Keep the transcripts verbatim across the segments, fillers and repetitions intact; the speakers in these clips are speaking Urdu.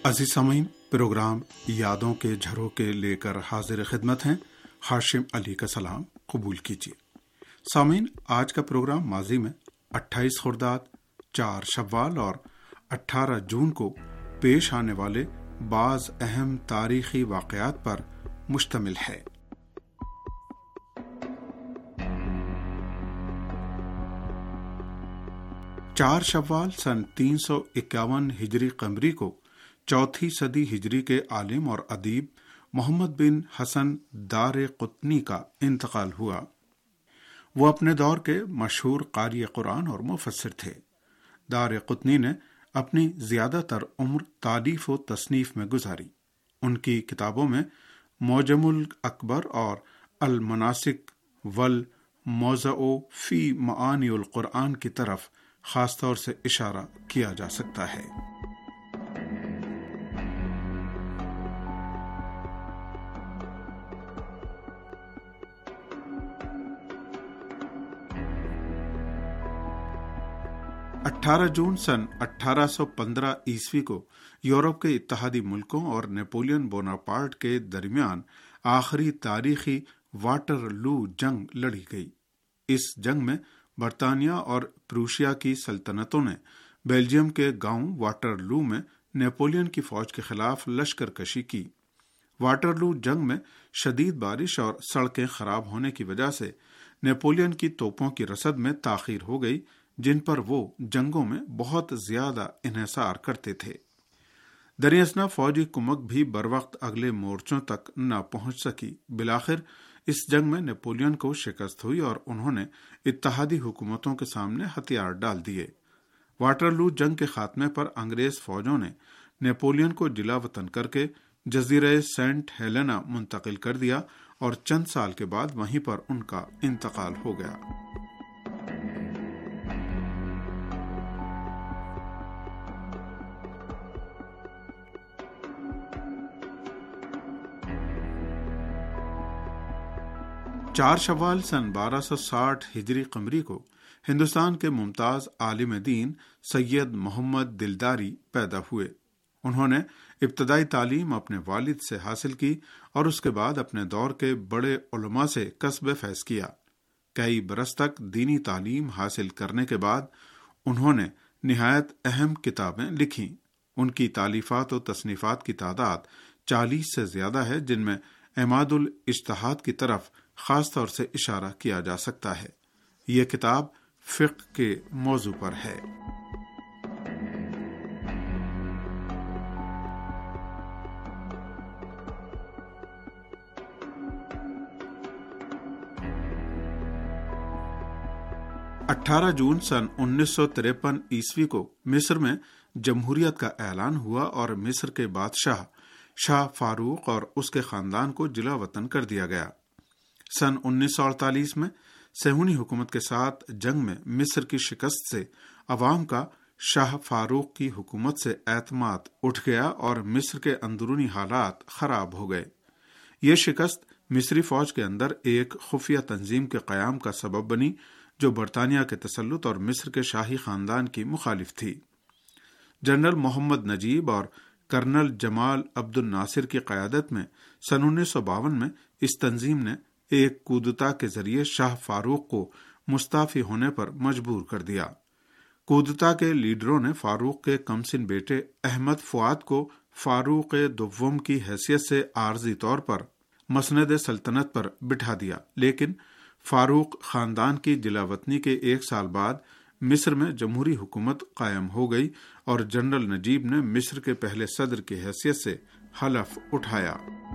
عزیز سامعین، پروگرام یادوں کے جھروکے لے کر حاضر خدمت ہیں۔ ہاشم علی کا سلام قبول کیجیے۔ سامعین، آج کا پروگرام ماضی میں اٹھائیس خرداد، چار شوال اور اٹھارہ جون کو پیش آنے والے بعض اہم تاریخی واقعات پر مشتمل ہے۔ چار شوال سن تین سو اکیاون ہجری قمری کو چوتھی صدی ہجری کے عالم اور ادیب محمد بن حسن دار قطنی کا انتقال ہوا۔ وہ اپنے دور کے مشہور قاری قرآن اور مفسر تھے۔ دار قطنی نے اپنی زیادہ تر عمر تالیف و تصنیف میں گزاری۔ ان کی کتابوں میں معجم الاکبر اور المناسک والموضع فی معانی القرآن کی طرف خاص طور سے اشارہ کیا جا سکتا ہے۔ اٹھارہ جون سن اٹھارہ سو پندرہ عیسوی کو یورپ کے اتحادی ملکوں اور نیپولین بوناپارٹ کے درمیان آخری تاریخی واٹر لو جنگ لڑی گئی۔ اس جنگ میں برطانیہ اور پروشیا کی سلطنتوں نے بیلجیم کے گاؤں واٹر لو میں نیپولین کی فوج کے خلاف لشکر کشی کی۔ واٹر لو جنگ میں شدید بارش اور سڑکیں خراب ہونے کی وجہ سے نیپولین کی توپوں کی رسد میں تاخیر ہو گئی، جن پر وہ جنگوں میں بہت زیادہ انحصار کرتے تھے۔ دراصل فوجی کمک بھی بروقت اگلے مورچوں تک نہ پہنچ سکی۔ بالآخر اس جنگ میں نیپولین کو شکست ہوئی اور انہوں نے اتحادی حکومتوں کے سامنے ہتھیار ڈال دیے۔ واٹرلو جنگ کے خاتمے پر انگریز فوجوں نے نیپولین کو جلا وطن کر کے جزیرہ سینٹ ہیلینا منتقل کر دیا اور چند سال کے بعد وہیں پر ان کا انتقال ہو گیا۔ چار شوال سن بارہ سو ساٹھ ہجری قمری کو ہندوستان کے ممتاز عالم دین سید محمد دلداری پیدا ہوئے۔ انہوں نے ابتدائی تعلیم اپنے والد سے حاصل کی اور اس کے بعد اپنے دور کے بڑے علماء سے کسب فیض کیا۔ کئی برس تک دینی تعلیم حاصل کرنے کے بعد انہوں نے نہایت اہم کتابیں لکھیں۔ ان کی تالیفات و تصنیفات کی تعداد چالیس سے زیادہ ہے، جن میں عماد الاجتہاد کی طرف خاص طور سے اشارہ کیا جا سکتا ہے۔ یہ کتاب فقہ کے موضوع پر ہے۔ اٹھارہ جون سن انیس سو تریپن عیسوی کو مصر میں جمہوریت کا اعلان ہوا اور مصر کے بادشاہ شاہ فاروق اور اس کے خاندان کو جلا وطن کر دیا گیا۔ سن انیس سو اڑتالیس میں صہیونی حکومت کے ساتھ جنگ میں مصر کی شکست سے عوام کا شاہ فاروق کی حکومت سے اعتماد اٹھ گیا اور مصر کے اندرونی حالات خراب ہو گئے۔ یہ شکست مصری فوج کے اندر ایک خفیہ تنظیم کے قیام کا سبب بنی، جو برطانیہ کے تسلط اور مصر کے شاہی خاندان کی مخالف تھی۔ جنرل محمد نجیب اور کرنل جمال عبد الناصر کی قیادت میں سن انیس سو باون میں اس تنظیم نے ایک کودتا کے ذریعے شاہ فاروق کو مستعفی ہونے پر مجبور کر دیا۔ کودتا کے لیڈروں نے فاروق کے کمسن بیٹے احمد فؤاد کو فاروق دوم کی حیثیت سے عارضی طور پر مسند سلطنت پر بٹھا دیا، لیکن فاروق خاندان کی جلا وطنی کے ایک سال بعد مصر میں جمہوری حکومت قائم ہو گئی اور جنرل نجیب نے مصر کے پہلے صدر کی حیثیت سے حلف اٹھایا۔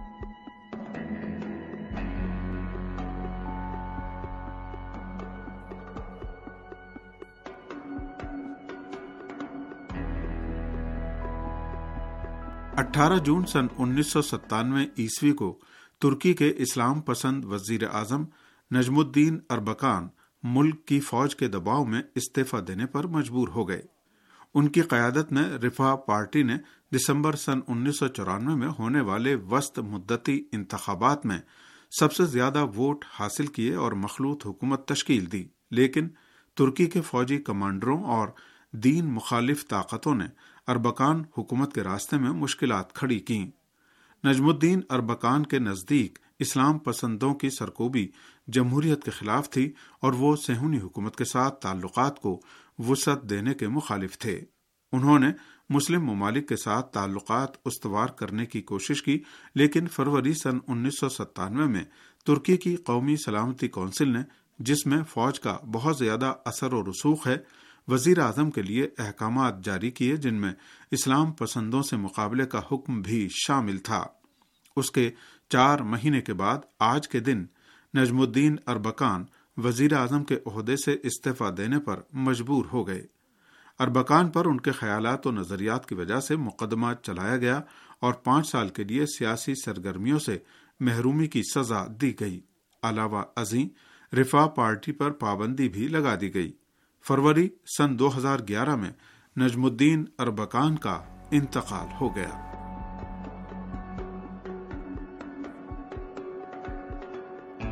اٹھارہ جون سن انیس سو ستانوے عیسوی کو ترکی کے اسلام پسند وزیر اعظم نجم الدین اربکان ملک کی فوج کے دباؤ میں استعفی دینے پر مجبور ہو گئے۔ ان کی قیادت میں رفاہ پارٹی نے دسمبر سن انیس سو چورانوے میں ہونے والے وسط مدتی انتخابات میں سب سے زیادہ ووٹ حاصل کیے اور مخلوط حکومت تشکیل دی، لیکن ترکی کے فوجی کمانڈروں اور دین مخالف طاقتوں نے اربکان حکومت کے راستے میں مشکلات کھڑی کیں۔ نجم الدین اربکان کے نزدیک اسلام پسندوں کی سرکوبی جمہوریت کے خلاف تھی اور وہ صہیونی حکومت کے ساتھ تعلقات کو وسعت دینے کے مخالف تھے۔ انہوں نے مسلم ممالک کے ساتھ تعلقات استوار کرنے کی کوشش کی، لیکن فروری سن انیس سو ستانوے میں ترکی کی قومی سلامتی کونسل نے، جس میں فوج کا بہت زیادہ اثر و رسوخ ہے، وزیر اعظم کے لیے احکامات جاری کیے جن میں اسلام پسندوں سے مقابلے کا حکم بھی شامل تھا۔ اس کے چار مہینے کے بعد آج کے دن نجم الدین اربکان وزیر اعظم کے عہدے سے استعفیٰ دینے پر مجبور ہو گئے۔ اربکان پر ان کے خیالات و نظریات کی وجہ سے مقدمہ چلایا گیا اور پانچ سال کے لیے سیاسی سرگرمیوں سے محرومی کی سزا دی گئی۔ علاوہ ازیں رفاہ پارٹی پر پابندی بھی لگا دی گئی۔ فروری سن دو ہزار گیارہ میں نجم الدین اربکان کا انتقال ہو گیا۔